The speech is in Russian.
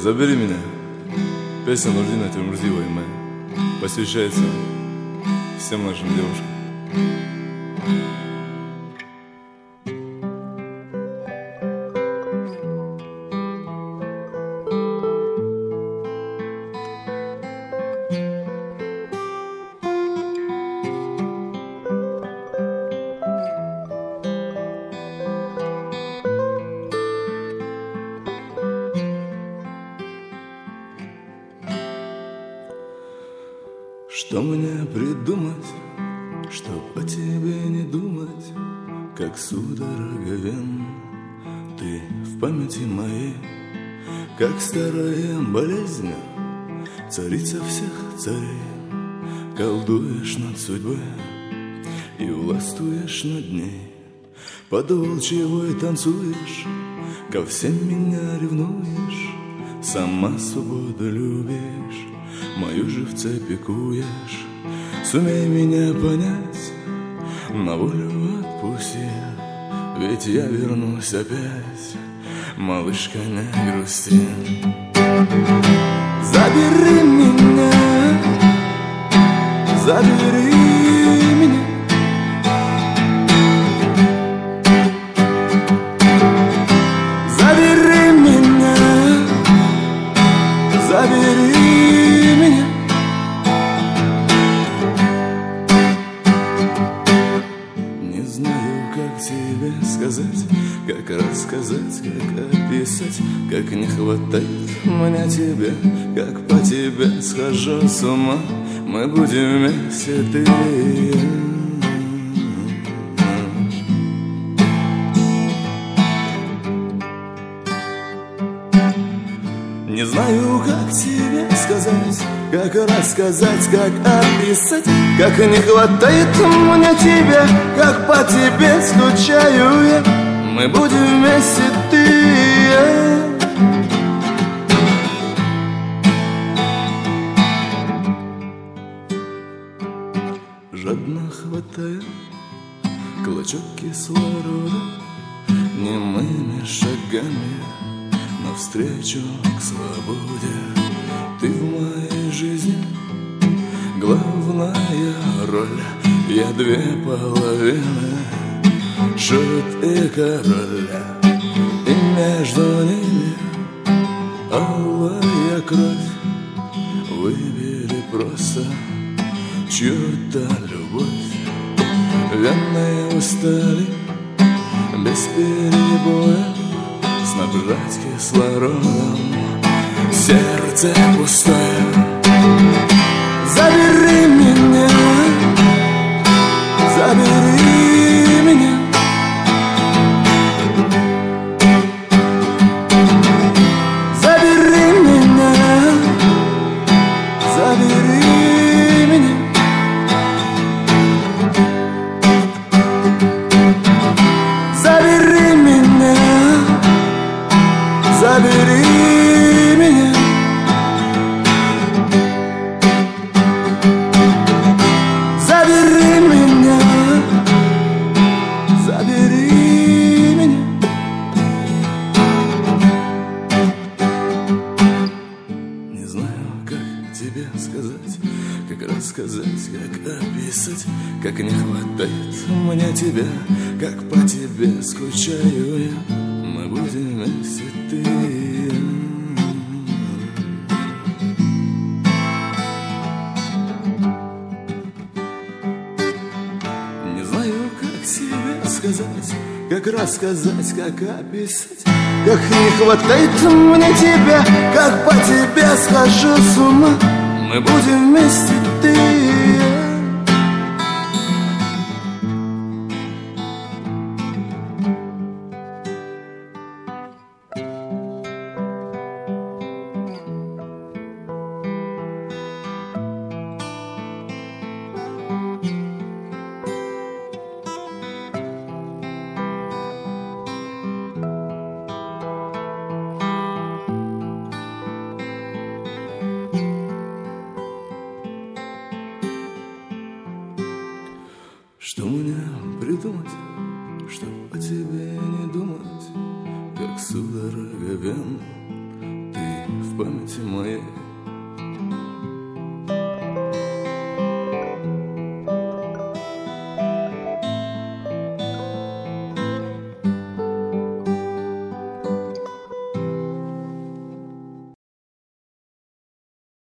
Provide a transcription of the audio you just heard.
Забери меня. Песня Нурдина Тимурзиева и моя посвящается всем нашим девушкам. Что мне придумать, чтоб о тебе не думать, как судорога вен? Ты в памяти моей, как старая болезнь, царица всех царей. Колдуешь над судьбой и властвуешь над ней, под волчьей танцуешь, ко всем меня ревнуешь, сама свободу любишь, мою же в цепи куешь. Сумей меня понять, на волю отпусти, ведь я вернусь опять, малышка, не грусти. Забери меня, забери меня, забери меня, забери. Как рассказать, как описать, как не хватает мне тебя, как по тебе схожу с ума. Мы будем вместе, ты и я. Не знаю, как тебе сказать, как рассказать, как описать, как не хватает мне тебя, как по тебе скучаю я. Мы будем вместе, ты и я. Жадно хватая клочок кислорода, немыми шагами навстречу к свободе. Ты в моей жизни главная роль, я две половины, шут и король, и между ними алая кровь. Выбери просто чью-то любовь. Вены устали без перебоя снабжать кислородом сердце пустое. Забери меня, забери меня, забери меня, забери меня, забери меня, забери меня. Забери меня, забери меня. Не знаю, как тебе сказать, как рассказать, как описать, как не хватает мне тебя, как по тебе скучаю я. Мы будем вместе, ты и я. Сказать, как рассказать, как описать, как не хватает мне тебя, как по тебе схожу с ума. Мы будем вместе, ты и я. Что мне придумать, чтоб о тебе не думать, как судорога вен? Ты в памяти моей